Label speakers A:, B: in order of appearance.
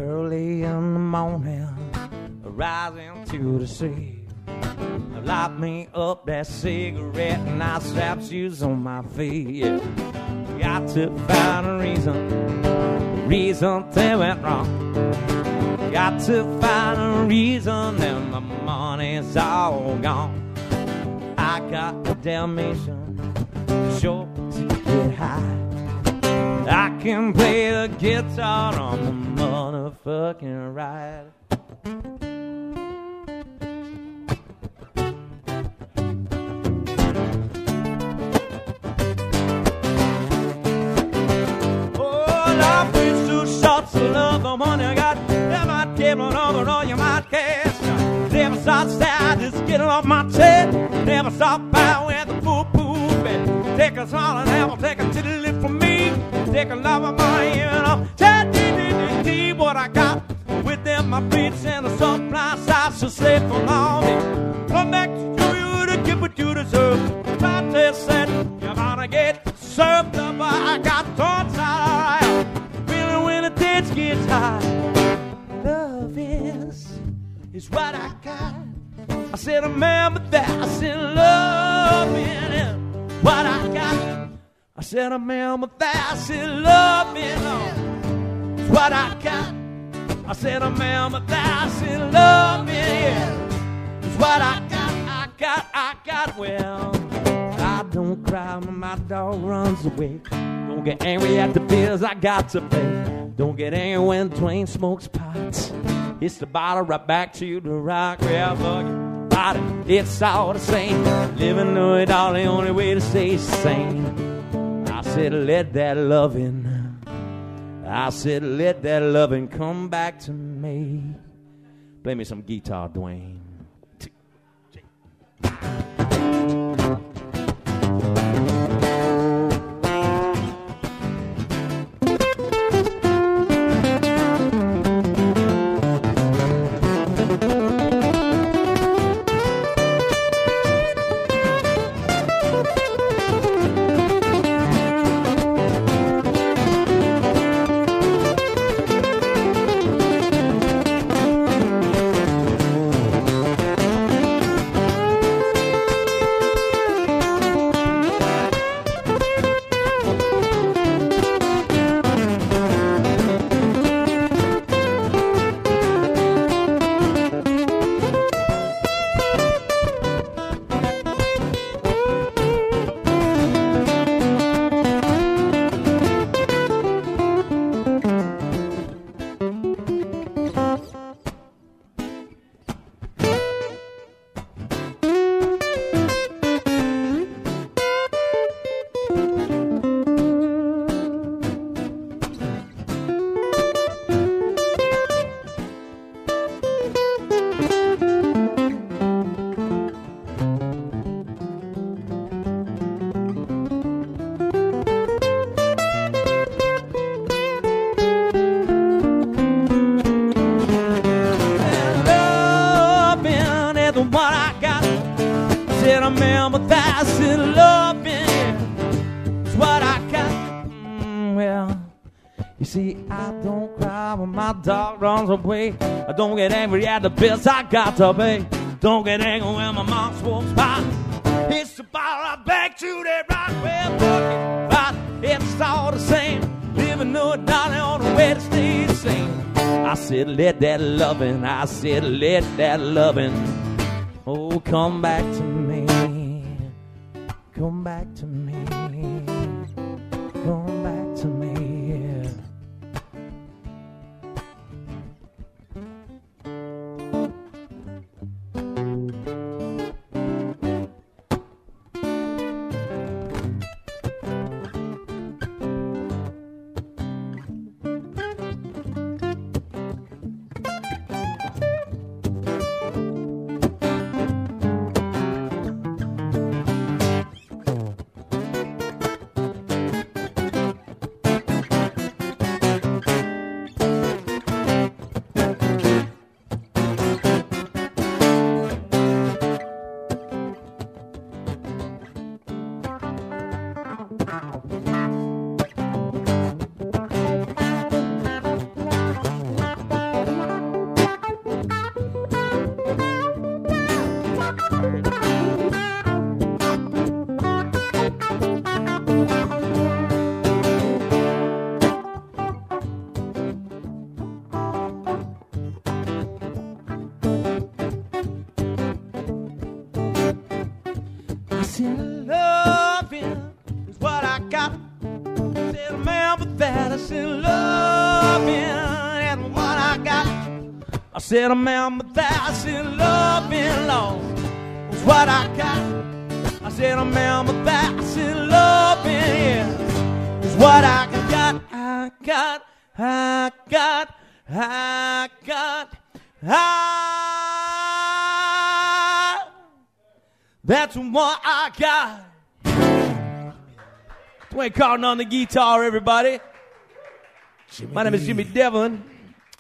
A: early in the morning, rising to the sea. Light me up that cigarette and I strap shoes on my feet. Yeah. Got to find a reason things went wrong. Got to find a reason and my money's all gone. I got a Dalmatian, sure to get high. I can play the guitar on the motherfucking ride. Love the money I got. Never table over all you might cash. Never stop sad, just get off my chest. Never stop by where the poo-poo bed. Take a small and apple, take a titty lip from me. Take a love of mine, you know. What I got with them, my beats and the surplus. I should say for long. Come back to you to get what you deserve. Time to said you're gonna get served up. I got thoughts out. When the tension gets high, love is what I got. I said, remember that. I said, love is what I got. I said, remember that. I said, love is what I got. I said, remember that. I said, love is what I got. I got. Well, I don't cry when my dog runs away. Don't get angry at the bills I got to pay. Don't get angry when Dwayne smokes pots. It's the bottle right back to the rock. Well, buggy, body, it's all the same. Living through it all, the only way to stay sane. I said, let that loving. I said, let that loving come back to me. Play me some guitar, Dwayne. Away. I don't get angry at the bills I got to pay. Don't get angry when my mom smokes pot. It's the bottle I back to that rock. Well, fuck it, it's all the same. Living through it, darling, on the way to stay sane. I said, let that loving. I said, let that loving. Oh, come back to me. Come back to me. Come back to me. got. I said, remember that. I said, loving, that's what I got. I said, remember that. I said, loving, Lord, was what I got. I said, remember that. I said, loving, yeah, is what I got. I got. That's what I got. Dwayne Carlton on the guitar, everybody. My name is Jimmy Devlin.